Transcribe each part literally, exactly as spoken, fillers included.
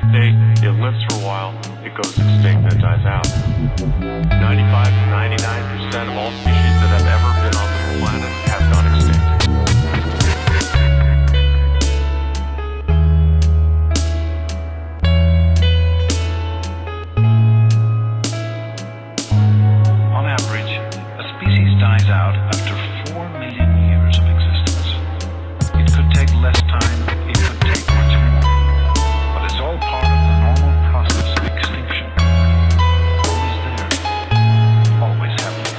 state, it lives for a while, it goes extinct, it dies out. ninety-five to ninety-nine percent of all species that have ever been on the planet have gone extinct. On average, a species dies out after four million years of existence. It could take less time, it could take much more, but it's all part of the normal process of extinction. Always there, always happening.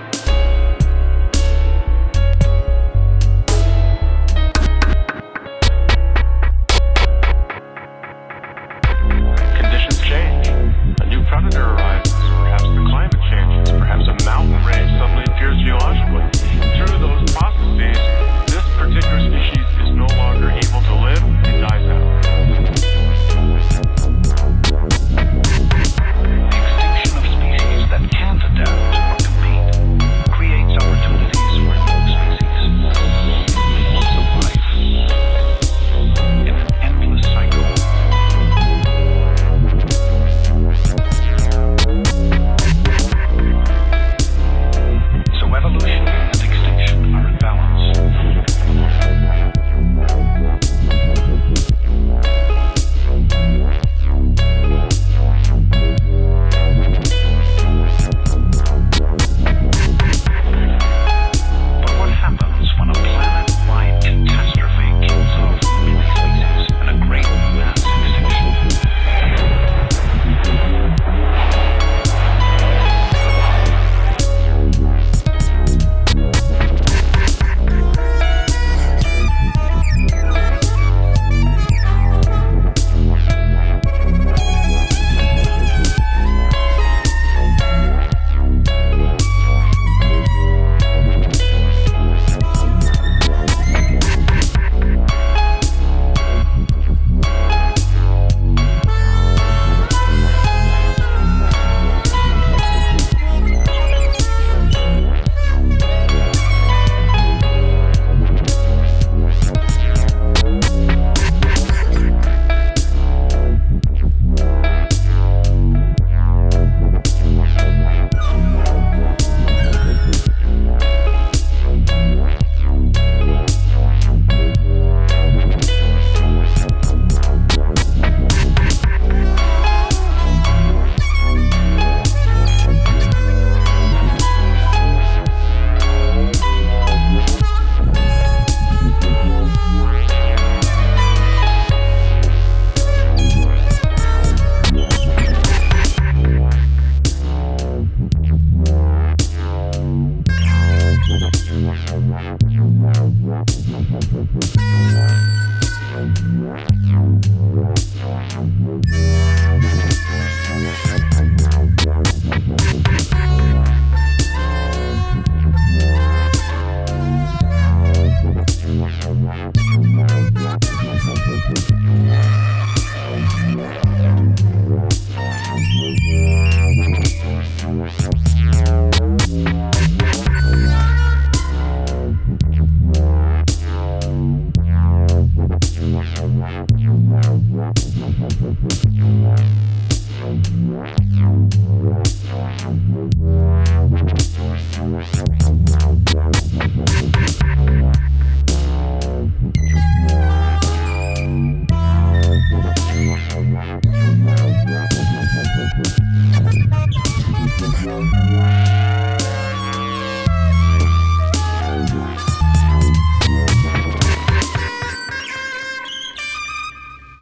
Conditions change. A new predator arises. Perhaps the climate changes. Perhaps a mountain range suddenly appears geologically. Through those processes, this particular species is no longer able to live. It dies out. Extinction of species that can't adapt or compete creates opportunities for new species. Lots of life in an endless cycle. So evolution and extinction are in balance. But what happens when a planet-wide catastrophe kills off many species in a great mass extinction? Thank you.